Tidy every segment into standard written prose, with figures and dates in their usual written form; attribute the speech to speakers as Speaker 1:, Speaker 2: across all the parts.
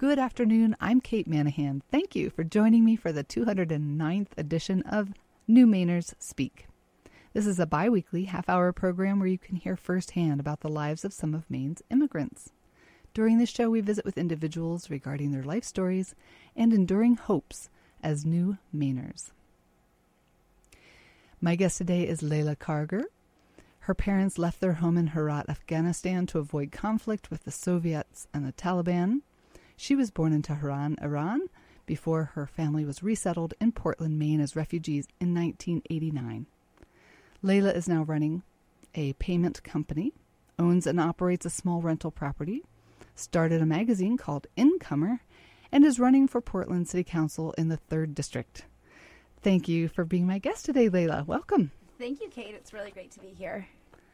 Speaker 1: Good afternoon. I'm Kate Manahan. Thank you for joining me for the 209th edition of New Mainers Speak. This is a bi-weekly half-hour program where you can hear firsthand about the lives of some of Maine's immigrants. During this show, we visit with individuals regarding their life stories and enduring hopes as new Mainers. My guest today is Layla Karger. Her parents left their home in Herat, Afghanistan to avoid conflict with the Soviets and the Taliban. She was born in Tehran, Iran, before her family was resettled in Portland, Maine as refugees in 1989. Layla is now running a payment company, owns and operates a small rental property, started a magazine called Incomer, and is running for Portland City Council in the 3rd District. Thank you for being my guest today, Layla. Welcome.
Speaker 2: Thank you, Kate. It's really great to be here.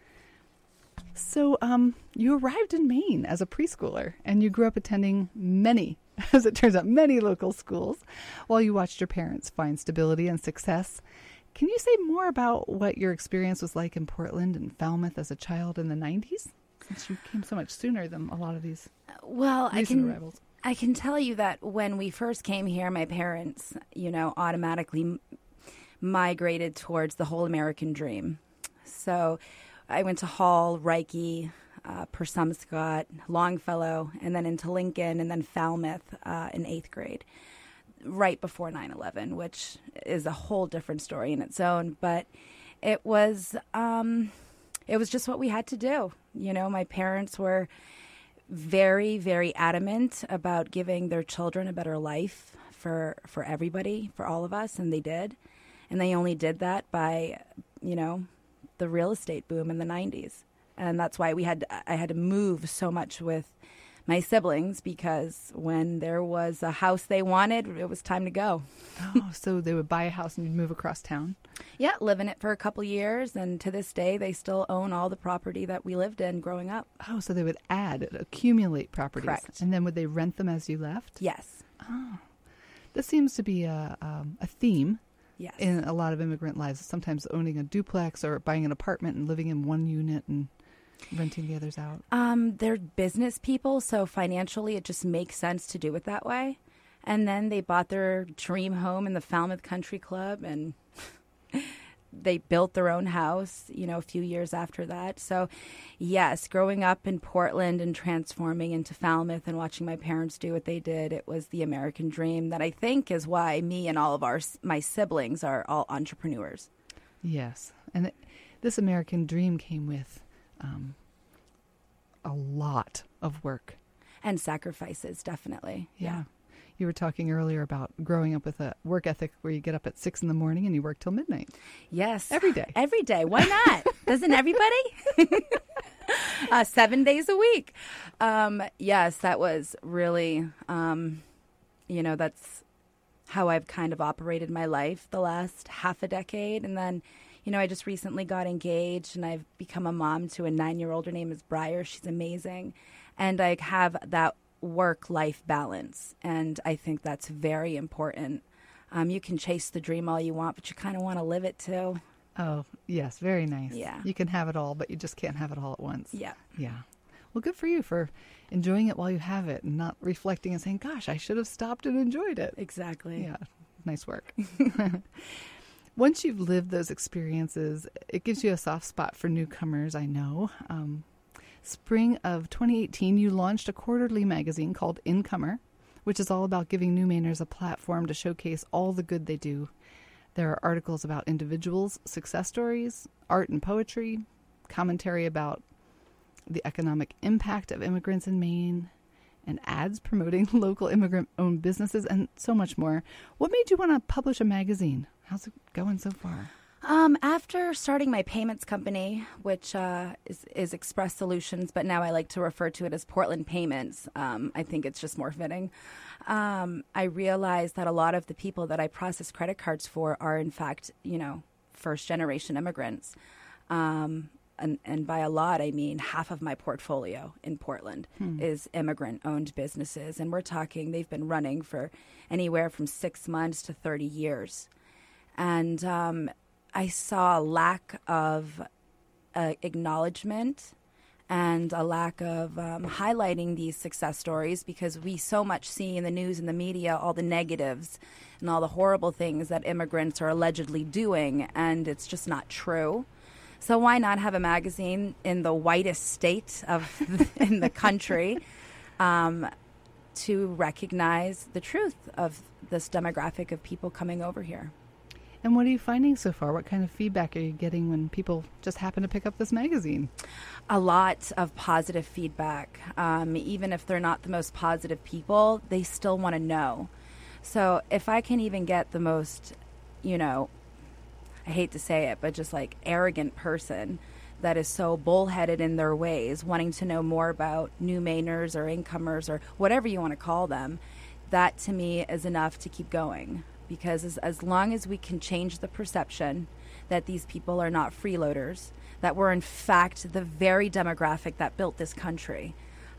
Speaker 1: So you arrived in Maine as a preschooler, and you grew up attending many, as it turns out, many local schools while you watched your parents find stability and success. Can you say more about what your experience was like in Portland and Falmouth as a child in the 90s, since you came so much sooner than a lot of these recent arrivals?
Speaker 2: I can tell you that when we first came here, my parents, automatically migrated towards the whole American dream. So I went to Hall, Reiki, Persumscott, Longfellow, and then into Lincoln, and then Falmouth in 8th grade, right before 9/11, which is a whole different story in its own. But it was just what we had to do. My parents were very, very adamant about giving their children a better life for everybody, for all of us, and they did. And they only did that by, the real estate boom in the 90s. And that's why I had to move so much with my siblings, because when there was a house they wanted, it was time to go.
Speaker 1: Oh, so they would buy a house and you'd move across town?
Speaker 2: Yeah, live in it for a couple years. And to this day, they still own all the property that we lived in growing up.
Speaker 1: Oh, so they would accumulate properties.
Speaker 2: Correct.
Speaker 1: And then would they rent them as you left?
Speaker 2: Yes.
Speaker 1: Oh, this seems to be a theme.
Speaker 2: Yes.
Speaker 1: In a lot of immigrant lives, sometimes owning a duplex or buying an apartment and living in one unit and renting the others out.
Speaker 2: They're business people, so financially it just makes sense to do it that way. And then they bought their dream home in the Falmouth Country Club, and they built their own house, a few years after that. So, yes, growing up in Portland and transforming into Falmouth and watching my parents do what they did, it was the American dream that I think is why me and all of my siblings are all entrepreneurs.
Speaker 1: Yes. And this American dream came with a lot of work.
Speaker 2: And sacrifices, definitely.
Speaker 1: Yeah. You were talking earlier about growing up with a work ethic where you get up at 6 in the morning and you work till midnight.
Speaker 2: Yes.
Speaker 1: Every day.
Speaker 2: Every day. Why not? Doesn't everybody? 7 days a week. Yes, that was really, that's how I've kind of operated my life the last half a decade. And then, I just recently got engaged and I've become a mom to a 9-year-old. Her name is Briar. She's amazing. And I have that work-life balance, and I think that's very important. You can chase the dream all you want, but you kind of want to live it too.
Speaker 1: Oh, yes, very nice.
Speaker 2: Yeah.
Speaker 1: You can have it all, but you just can't have it all at once.
Speaker 2: Yeah.
Speaker 1: Yeah. Well, good for you for enjoying it while you have it and not reflecting and saying, gosh, I should have stopped and enjoyed it.
Speaker 2: Exactly.
Speaker 1: Yeah, nice work. Once you've lived those experiences, it gives you a soft spot for newcomers, I know. Spring of 2018, you launched a quarterly magazine called Incomer, which is all about giving new Mainers a platform to showcase all the good they do. There are articles about individuals, success stories, art and poetry, commentary about the economic impact of immigrants in Maine, and ads promoting local immigrant-owned businesses, and so much more. What made you want to publish a magazine? How's it going so far?
Speaker 2: After starting my payments company, which is Express Solutions, but now I like to refer to it as Portland Payments. I think it's just more fitting. I realized that a lot of the people that I process credit cards for are, in fact, first-generation immigrants. And by a lot, I mean half of my portfolio in Portland is immigrant-owned businesses. And we're talking they've been running for anywhere from 6 months to 30 years. And I saw a lack of acknowledgement and a lack of highlighting these success stories, because we so much see in the news and the media all the negatives and all the horrible things that immigrants are allegedly doing, and it's just not true. So why not have a magazine in the whitest state of in the country to recognize the truth of this demographic of people coming over here?
Speaker 1: And what are you finding so far? What kind of feedback are you getting when people just happen to pick up this magazine?
Speaker 2: A lot of positive feedback. Even if they're not the most positive people, they still want to know. So if I can even get the most, I hate to say it, but just like arrogant person that is so bullheaded in their ways, wanting to know more about new Mainers or incomers or whatever you want to call them, that to me is enough to keep going. Because as long as we can change the perception that these people are not freeloaders, that we're in fact the very demographic that built this country,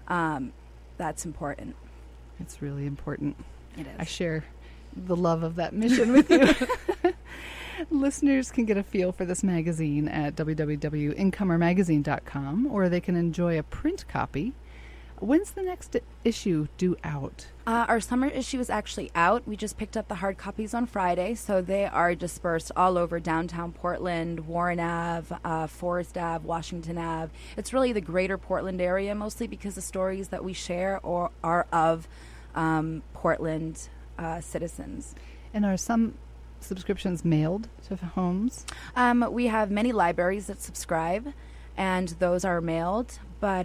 Speaker 2: that's important.
Speaker 1: It's really important.
Speaker 2: It is.
Speaker 1: I share the love of that mission with you. Listeners can get a feel for this magazine at www.incomermagazine.com, or they can enjoy a print copy. When's the next issue due out?
Speaker 2: Our summer issue is actually out. We just picked up the hard copies on Friday, so they are dispersed all over downtown Portland, Warren Ave, Forest Ave, Washington Ave. It's really the greater Portland area, mostly because the stories that we share are of Portland citizens.
Speaker 1: And are some subscriptions mailed to homes?
Speaker 2: We have many libraries that subscribe, and those are mailed, but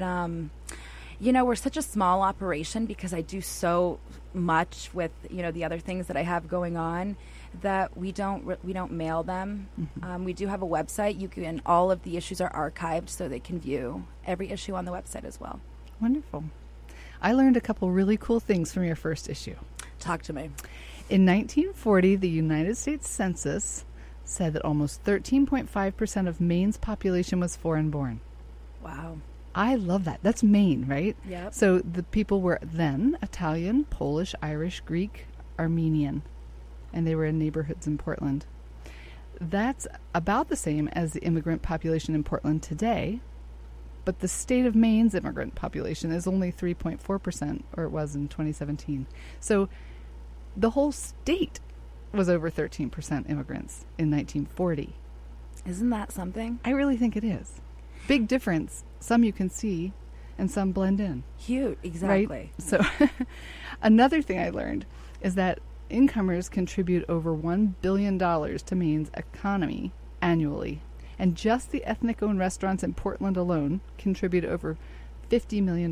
Speaker 2: we're such a small operation because I do so much with, the other things that I have going on that we don't mail them. Mm-hmm. We do have a website. All of the issues are archived so they can view every issue on the website as well.
Speaker 1: Wonderful. I learned a couple really cool things from your first issue.
Speaker 2: Talk to me.
Speaker 1: In 1940, the United States Census said that almost 13.5% of Maine's population was foreign-born.
Speaker 2: Wow.
Speaker 1: I love that. That's Maine, right?
Speaker 2: Yep.
Speaker 1: So the people were then Italian, Polish, Irish, Greek, Armenian, and they were in neighborhoods in Portland. That's about the same as the immigrant population in Portland today, but the state of Maine's immigrant population is only 3.4%, or it was in 2017. So the whole state was over 13% immigrants in 1940.
Speaker 2: Isn't that something?
Speaker 1: I really think it is. Big difference. Some you can see and some blend in.
Speaker 2: Huge, exactly.
Speaker 1: Right? So another thing I learned is that incomers contribute over $1 billion to Maine's economy annually. And just the ethnic-owned restaurants in Portland alone contribute over $50 million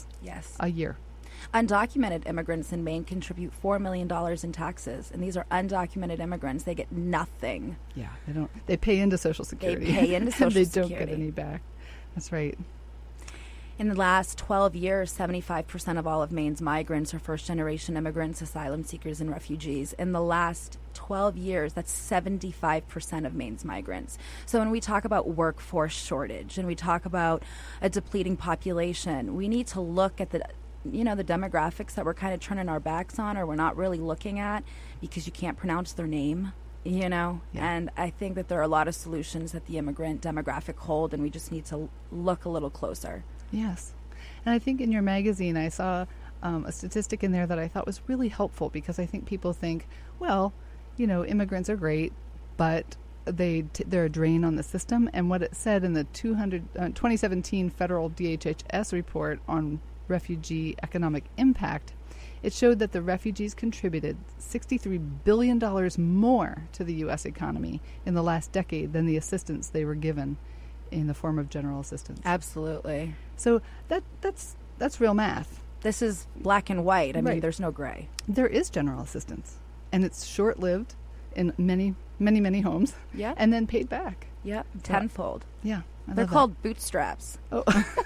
Speaker 1: a year.
Speaker 2: Undocumented immigrants in Maine contribute $4 million in taxes, and these are undocumented immigrants. They get nothing.
Speaker 1: Yeah, they don't. They pay into Social Security.
Speaker 2: They pay into Social
Speaker 1: Security. They don't get any back. That's right.
Speaker 2: In the last 12 years, 75% of all of Maine's migrants are first-generation immigrants, asylum seekers, and refugees. In the last 12 years, that's 75% of Maine's migrants. So when we talk about workforce shortage and we talk about a depleting population, we need to look at the demographics that we're kind of turning our backs on, or we're not really looking at because you can't pronounce their name, Yeah. And I think that there are a lot of solutions that the immigrant demographic hold, and we just need to look a little closer.
Speaker 1: Yes. And I think in your magazine, I saw a statistic in there that I thought was really helpful, because I think people think, well, immigrants are great, but they're a drain on the system. And what it said in the 2017 federal DHHS report on refugee economic impact, it showed that the refugees contributed $63 billion more to the U.S. economy in the last decade than the assistance they were given in the form of general assistance.
Speaker 2: Absolutely.
Speaker 1: So that's real math.
Speaker 2: This is black and white. I mean,
Speaker 1: Right.
Speaker 2: there's no gray.
Speaker 1: There is general assistance, and it's short-lived in many, many, many homes,
Speaker 2: Yeah.
Speaker 1: and then paid back.
Speaker 2: Yep. Tenfold.
Speaker 1: Yeah. I
Speaker 2: They're
Speaker 1: love
Speaker 2: called bootstraps.
Speaker 1: that.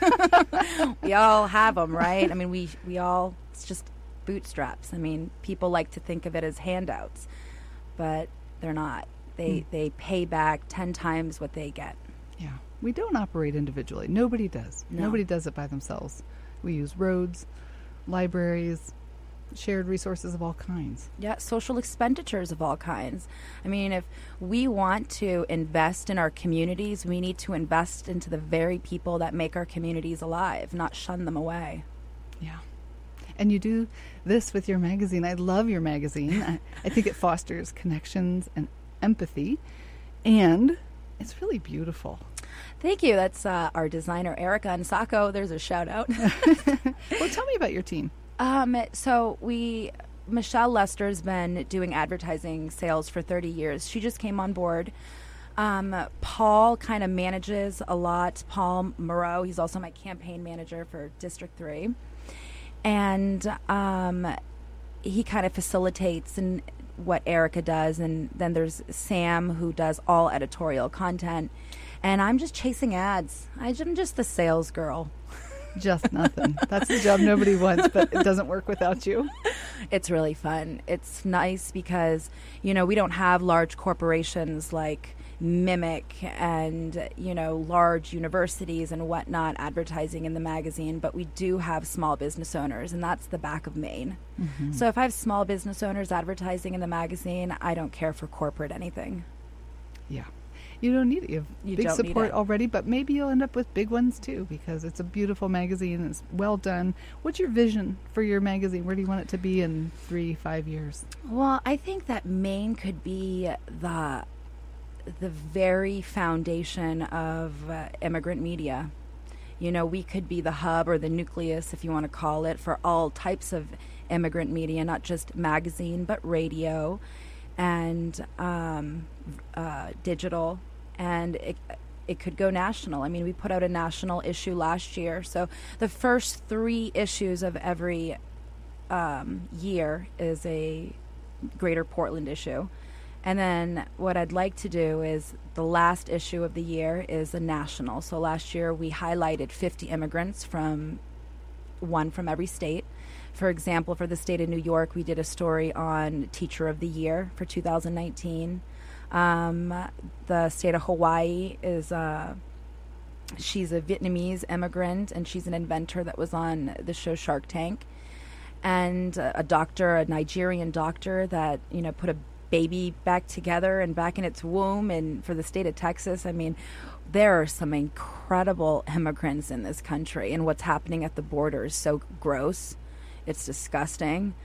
Speaker 1: Oh.
Speaker 2: We all have them, right? I mean, we all, it's just bootstraps. I mean, people like to think of it as handouts, but they're not. They pay back 10 times what they get.
Speaker 1: Yeah. We don't operate individually. Nobody does.
Speaker 2: No.
Speaker 1: Nobody does it by themselves. We use roads, libraries, shared resources of all kinds.
Speaker 2: Yeah, social expenditures of all kinds. I mean, if we want to invest in our communities, we need to invest into the very people that make our communities alive, not shun them away.
Speaker 1: Yeah. And you do this with your magazine. I love your magazine. I think it fosters connections and empathy, and it's really beautiful.
Speaker 2: Thank you. That's our designer, Erica Nsako. There's a shout out.
Speaker 1: Well, tell me about your team.
Speaker 2: Michelle Lester's been doing advertising sales for 30 years. She just came on board. Paul kind of manages a lot. Paul Moreau, he's also my campaign manager for District 3. And he kind of facilitates in what Erica does. And then there's Sam, who does all editorial content. And I'm just chasing ads. I'm just the sales girl.
Speaker 1: Just nothing. That's the job nobody wants, but it doesn't work without you.
Speaker 2: It's really fun. It's nice because, we don't have large corporations like Mimic and, large universities and whatnot advertising in the magazine, but we do have small business owners, and that's the back of Maine. Mm-hmm. So if I have small business owners advertising in the magazine, I don't care for corporate anything.
Speaker 1: Yeah. You don't need it. You have big support already, but maybe you'll end up with big ones too, because it's a beautiful magazine. It's well done. What's your vision for your magazine? Where do you want it to be in 3-5 years?
Speaker 2: Well, I think that Maine could be the very foundation of immigrant media. We could be the hub or the nucleus, if you want to call it, for all types of immigrant media, not just magazine, but radio and digital, and it could go national. I mean, we put out a national issue last year, so the first 3 issues of every year is a Greater Portland issue. And then what I'd like to do is the last issue of the year is a national. So last year we highlighted 50 immigrants one from every state. For example, for the state of New York, we did a story on Teacher of the Year for 2019. The state of Hawaii she's a Vietnamese immigrant, and she's an inventor that was on the show Shark Tank. And a Nigerian doctor that, put a baby back together and back in its womb. And for the state of Texas, I mean, there are some incredible immigrants in this country, and what's happening at the border is so gross. It's disgusting.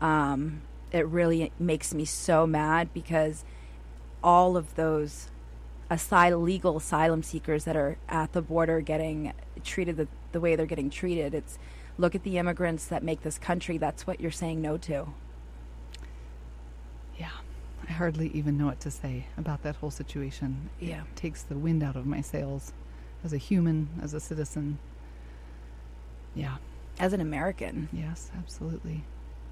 Speaker 2: It really makes me so mad because all of those legal asylum seekers that are at the border getting treated the way they're getting treated. Look at the immigrants that make this country. That's what you're saying no to.
Speaker 1: Yeah. I hardly even know what to say about that whole situation.
Speaker 2: Yeah.
Speaker 1: It takes the wind out of my sails as a human, as a citizen. Yeah.
Speaker 2: As an American.
Speaker 1: Yes, absolutely.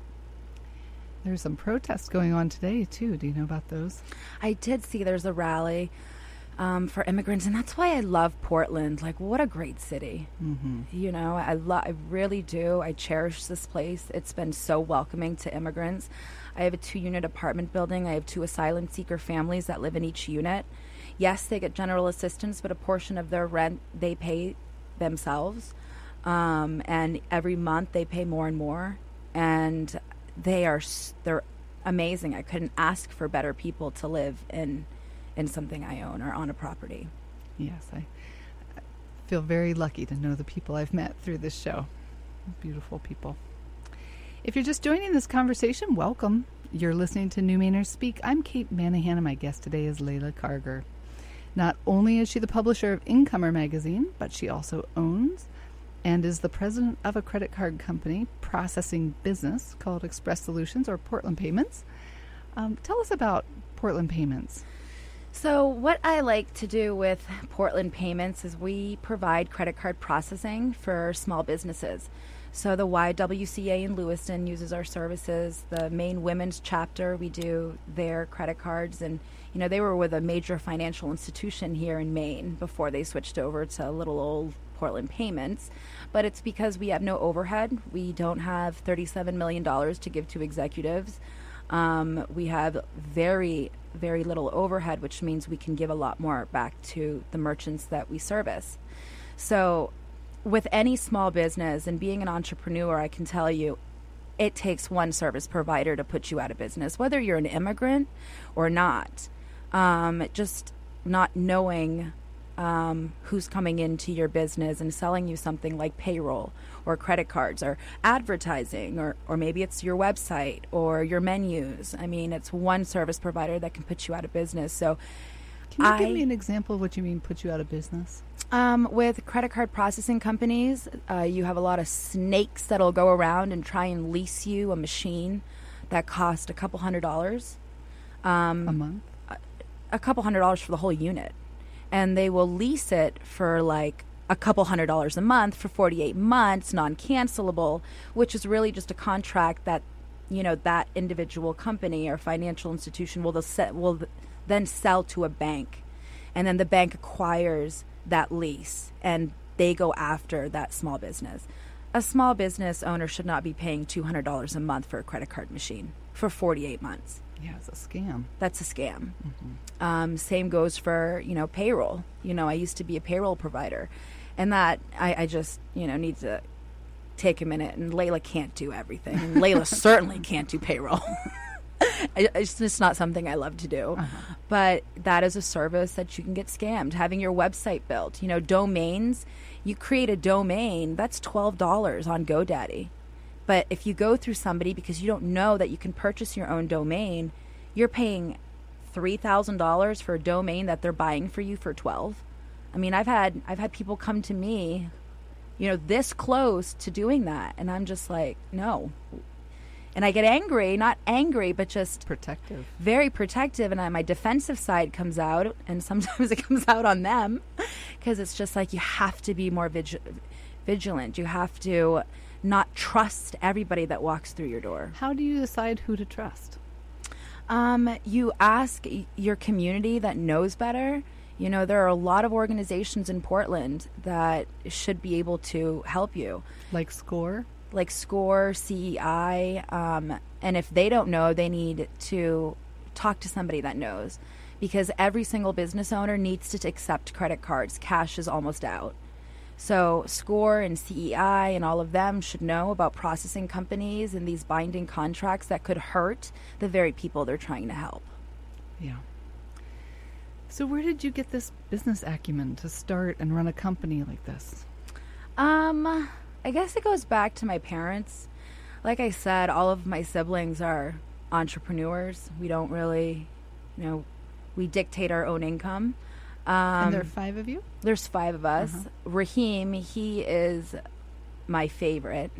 Speaker 1: There's some protests going on today, too. Do you know about those?
Speaker 2: I did see there's a rally for immigrants, and that's why I love Portland. Like, what a great city. Mm-hmm. I really do. I cherish this place. It's been so welcoming to immigrants. I have a 2-unit apartment building. I have 2 asylum seeker families that live in each unit. Yes, they get general assistance, but a portion of their rent they pay themselves. And every month they pay more and more. And they're amazing. I couldn't ask for better people to live in something I own or on a property.
Speaker 1: Yes, I feel very lucky to know the people I've met through this show. Beautiful people. If you're just joining this conversation, welcome. You're listening to New Mainers Speak. I'm Kate Manahan, and my guest today is Layla Karger. Not only is she the publisher of Incomer magazine, but she also owns and is the president of a credit card company processing business called Express Solutions, or Portland Payments. Tell us about Portland Payments.
Speaker 2: So what I like to do with Portland Payments is we provide credit card processing for small businesses. So the YWCA in Lewiston uses our services. The Maine Women's Chapter, we do their credit cards. And, they were with a major financial institution here in Maine before they switched over to little old Portland Payments. But it's because we have no overhead. We don't have $37 million to give to executives. We have very, very little overhead, which means we can give a lot more back to the merchants that we service. So with any small business and being an entrepreneur, I can tell you it takes one service provider to put you out of business, whether you're an immigrant or not. Just not knowing who's coming into your business and selling you something like payroll or credit cards or advertising, or maybe it's your website or your menus. I mean, it's one service provider that can put you out of business. So
Speaker 1: can you give me an example of what you mean put you out of business?
Speaker 2: With credit card processing companies, you have a lot of snakes that'll go around and try and lease you a machine that cost $200.
Speaker 1: A month?
Speaker 2: $200 for the whole unit. And they will lease it for like $200 a month for 48 months, non-cancelable, which is really just a contract that, you know, that individual company or financial institution will then sell to a bank. And then the bank acquires that lease and they go after that small business. A small business owner should not be paying $200 a month for a credit card machine for 48 months.
Speaker 1: Yeah, it's a scam.
Speaker 2: That's a scam. Mm-hmm. Same goes for, you know, payroll. You know, I used to be a payroll provider, and that I just, you know, need to take a minute. And Layla can't do everything, and Layla certainly can't do payroll. It's just not something I love to do. Uh-huh. But that is a service that you can get scammed. Having your website built, you know, domains. You create a domain, that's $12 on GoDaddy. But if you go through somebody because you don't know that you can purchase your own domain, you're paying $3,000 for a domain that they're buying for you for $12. I mean, I've had people come to me, you know, this close to doing that, and I'm just like, no. And I get angry, not angry, but just
Speaker 1: protective,
Speaker 2: very protective. And my defensive side comes out, and sometimes it comes out on them because it's just like you have to be more vigilant. You have to not trust everybody that walks through your door.
Speaker 1: How do you decide who to trust?
Speaker 2: You ask your community that knows better. You know, there are a lot of organizations in Portland that should be able to help you.
Speaker 1: Like SCORE?
Speaker 2: Like SCORE, CEI. And if they don't know, they need to talk to somebody that knows. Because every single business owner needs to accept credit cards. Cash is almost out. So SCORE and CEI and all of them should know about processing companies and these binding contracts that could hurt the very people they're trying to help.
Speaker 1: Yeah. So where did you get this business acumen to start and run a company like this?
Speaker 2: I guess it goes back to my parents. Like I said, all of my siblings are entrepreneurs. We don't really, you know, we dictate our own income.
Speaker 1: And there are 5 of you?
Speaker 2: There's 5 of us. Uh-huh. Raheem, he is my favorite.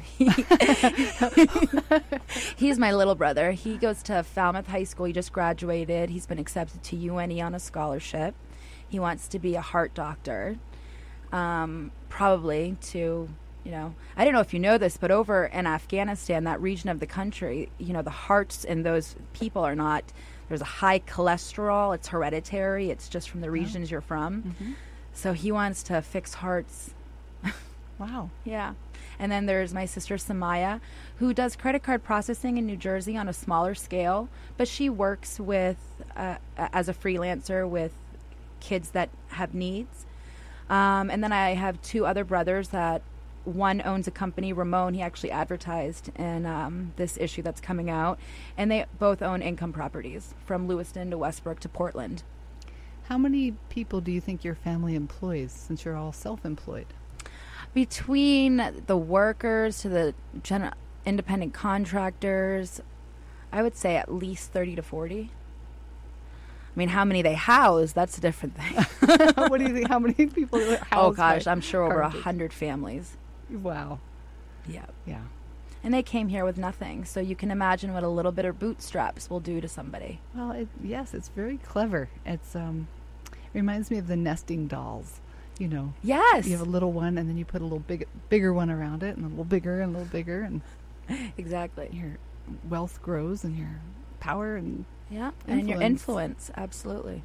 Speaker 2: He's my little brother. He goes to Falmouth High School. He just graduated. He's been accepted to UNE on a scholarship. He wants to be a heart doctor, probably to, you know, I don't know if you know this, but over in Afghanistan, that region of the country, you know, the hearts in those people are not... There's a high cholesterol. It's hereditary. It's just from the regions you're from. Mm-hmm. So he wants to fix hearts.
Speaker 1: Wow.
Speaker 2: Yeah. And then there's my sister Samaya, who does credit card processing in New Jersey on a smaller scale, but she works with as a freelancer with kids that have needs. And then I have 2 other brothers that one owns a company, Ramon. He actually advertised in this issue that's coming out. And they both own income properties from Lewiston to Westbrook to Portland.
Speaker 1: How many people do you think your family employs since you're all self-employed?
Speaker 2: Between the workers to the independent contractors, I would say at least 30 to 40. I mean, how many they house, that's a different thing.
Speaker 1: What do you think? How many people house?
Speaker 2: Oh, gosh, I'm sure over 100 families.
Speaker 1: Wow.
Speaker 2: Yeah.
Speaker 1: Yeah.
Speaker 2: And they came here with nothing. So you can imagine what a little bit of bootstraps will do to somebody.
Speaker 1: Well, yes, it's very clever. It's reminds me of the nesting dolls. You know.
Speaker 2: Yes.
Speaker 1: You have a little one, and then you put a little bigger one around it, and a little bigger and a little bigger, and
Speaker 2: exactly.
Speaker 1: Your wealth grows, and your power and
Speaker 2: and your influence, absolutely.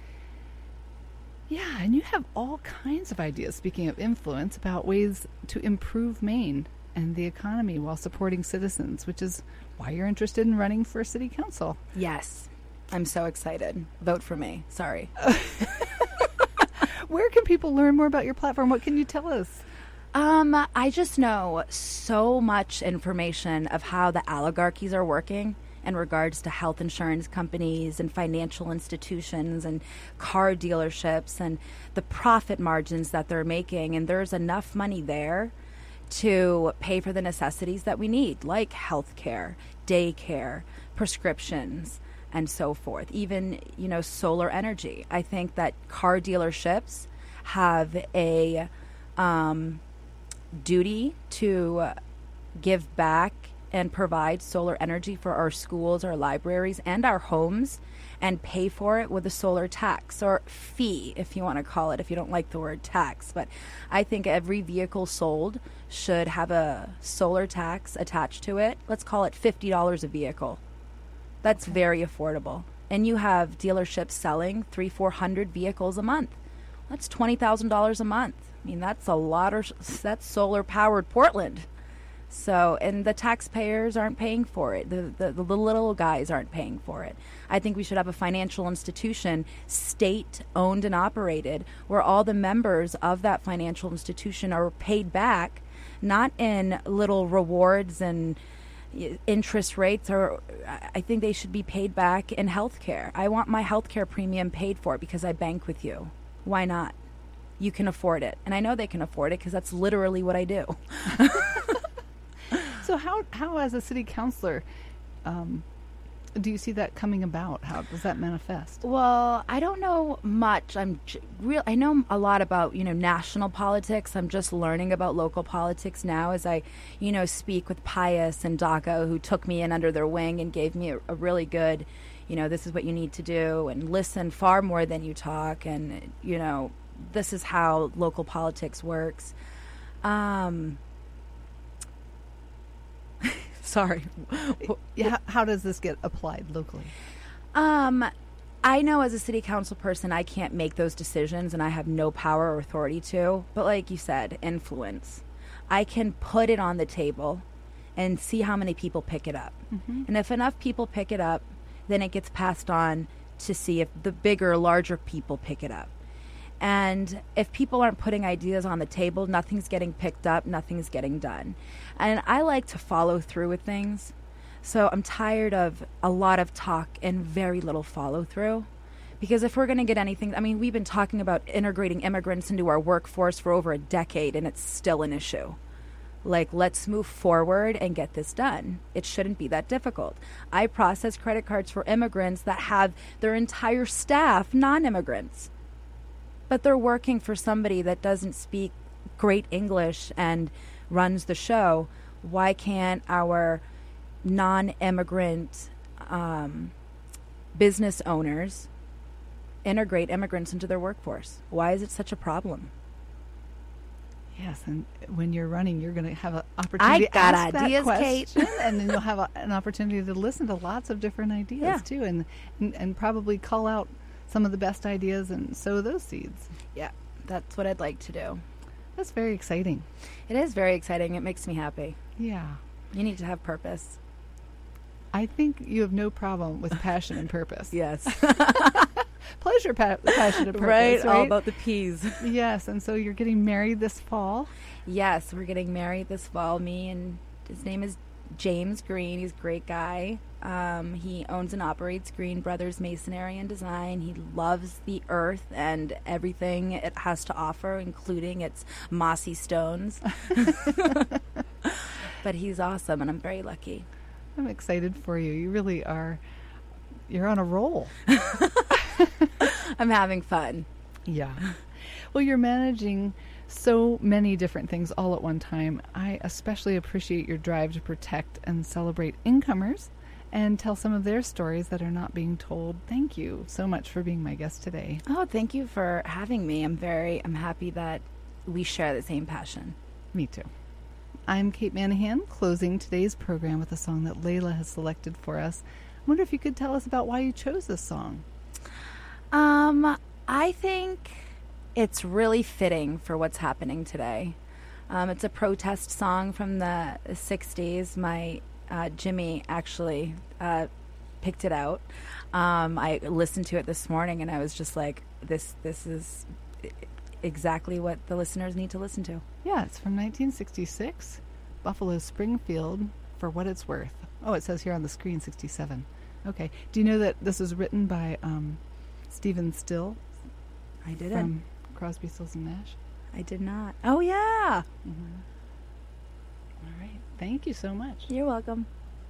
Speaker 1: Yeah, and you have all kinds of ideas, speaking of influence, about ways to improve Maine and the economy while supporting citizens, which is why you're interested in running for city council.
Speaker 2: Yes. I'm so excited. Vote for me. Sorry.
Speaker 1: Where can people learn more about your platform? What can you tell us?
Speaker 2: I just know so much information of how the oligarchies are working in regards to health insurance companies and financial institutions and car dealerships and the profit margins that they're making. And there's enough money there to pay for the necessities that we need, like healthcare, daycare, prescriptions, and so forth. Even, solar energy. I think that car dealerships have a duty to give back and provide solar energy for our schools, our libraries, and our homes, and pay for it with a solar tax or fee, if you want to call it, if you don't like the word tax. But I think every vehicle sold should have a solar tax attached to it. Let's call it $50 a vehicle. That's very affordable. And you have dealerships selling 300-400 vehicles a month. That's $20,000 a month. I mean, that's a lot that's solar-powered Portland. So, and the taxpayers aren't paying for it. The little guys aren't paying for it. I think we should have a financial institution, state-owned and operated, where all the members of that financial institution are paid back, not in little rewards and interest rates, or I think they should be paid back in health care. I want my health care premium paid for because I bank with you. Why not? You can afford it. And I know they can afford it because that's literally what I do.
Speaker 1: So how as a city councilor, do you see that coming about? How does that manifest?
Speaker 2: Well, I don't know much. I know a lot about, national politics. I'm just learning about local politics now as I, speak with Pius and DACA, who took me in under their wing and gave me a really good, this is what you need to do, and listen far more than you talk. And, this is how local politics works. Sorry.
Speaker 1: Yeah, how does this get applied locally?
Speaker 2: I know as a city council person, I can't make those decisions and I have no power or authority to. But like you said, influence. I can put it on the table and see how many people pick it up. Mm-hmm. And if enough people pick it up, then it gets passed on to see if the bigger, larger people pick it up. And if people aren't putting ideas on the table, nothing's getting picked up, nothing's getting done. And I like to follow through with things. So I'm tired of a lot of talk and very little follow through. Because if we're going to get anything, we've been talking about integrating immigrants into our workforce for over a decade, and it's still an issue. Like, let's move forward and get this done. It shouldn't be that difficult. I process credit cards for immigrants that have their entire staff non-immigrants. But they're working for somebody that doesn't speak great English and runs the show. Why can't our non-immigrant business owners integrate immigrants into their workforce? Why is it such a problem?
Speaker 1: Yes, and when you're running, you're going to have an opportunity to ask
Speaker 2: ideas,
Speaker 1: that question,
Speaker 2: Kate.
Speaker 1: And then you'll have an opportunity to listen to lots of different ideas, too, and probably call out some of the best ideas and sow those seeds.
Speaker 2: Yeah, that's what I'd like to do.
Speaker 1: That's very exciting.
Speaker 2: It is very exciting. It makes me happy.
Speaker 1: Yeah.
Speaker 2: You need to have purpose.
Speaker 1: I think you have no problem with passion and purpose.
Speaker 2: Yes.
Speaker 1: Pleasure, passion, and purpose.
Speaker 2: Right? All about the P's.
Speaker 1: Yes, and so you're getting married this fall?
Speaker 2: Yes, we're getting married this fall. Me and his name is James Green. He's a great guy. He owns and operates Green Brothers Masonry and Design. He loves the earth and everything it has to offer, including its mossy stones. But he's awesome, and I'm very lucky.
Speaker 1: I'm excited for you. You really are. You're on a roll.
Speaker 2: I'm having fun.
Speaker 1: Yeah. Well, you're managing so many different things all at one time. I especially appreciate your drive to protect and celebrate incomers and tell some of their stories that are not being told. Thank you so much for being my guest today.
Speaker 2: Oh, thank you for having me. I'm happy that we share the same passion.
Speaker 1: Me too. I'm Kate Manahan, closing today's program with a song that Layla has selected for us. I wonder if you could tell us about why you chose this song.
Speaker 2: I think it's really fitting for what's happening today. It's a protest song from the 60s. My Jimmy actually picked it out. I listened to it this morning, and I was just like, this is exactly what the listeners need to listen to.
Speaker 1: Yeah, it's from 1966, Buffalo Springfield, For What It's Worth. Oh, it says here on the screen 67. Okay. Do you know that this was written by Stephen Still?
Speaker 2: I didn't.
Speaker 1: From Crosby, Stills, and Nash?
Speaker 2: I did not. Oh, yeah.
Speaker 1: Mm-hmm. All right. Thank you so much.
Speaker 2: You're welcome.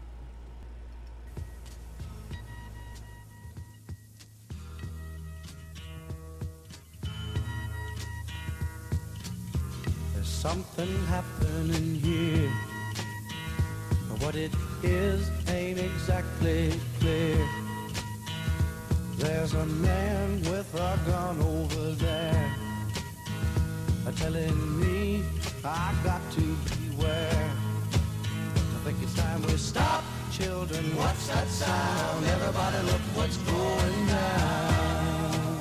Speaker 3: There's something happening here, but what it is ain't exactly clear. There's a man with a gun over there, telling me I got to beware. I think it's time we stop, children. What's that sound? Everybody look what's going down.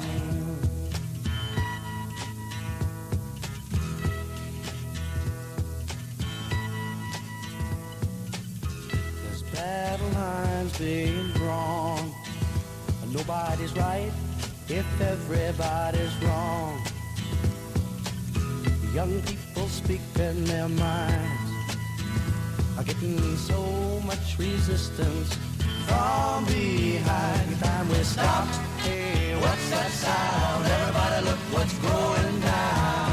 Speaker 3: There's battle lines being drawn. Nobody's right if everybody's wrong. Young people speaking their minds are getting so much resistance from behind. Every time we stop, hey, what's that sound? Everybody look what's going down.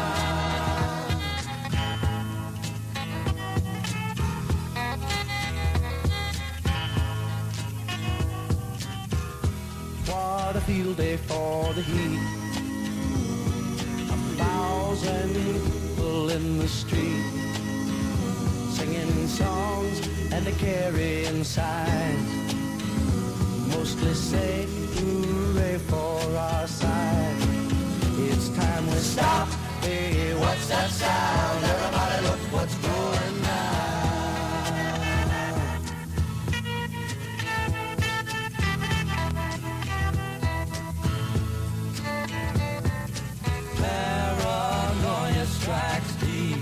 Speaker 3: What a field day for the heat. 1,000 people in the street, singing songs and carrying signs, mostly say hooray for our side. It's time we stop, hey, what's that sound? Everybody look what's going down. Strikes deep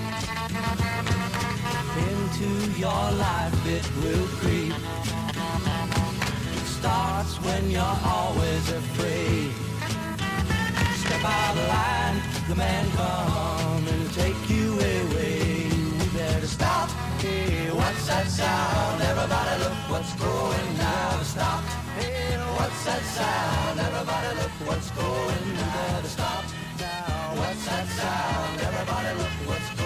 Speaker 3: into your life, it will creep. It starts when you're always afraid. Step out of line, the man come and take you away. We better stop, hey, what's that sound? Everybody look what's going down. Stop, hey, what's that sound? Everybody look what's going down. Stop now, what's that sound? Everybody look what's going down.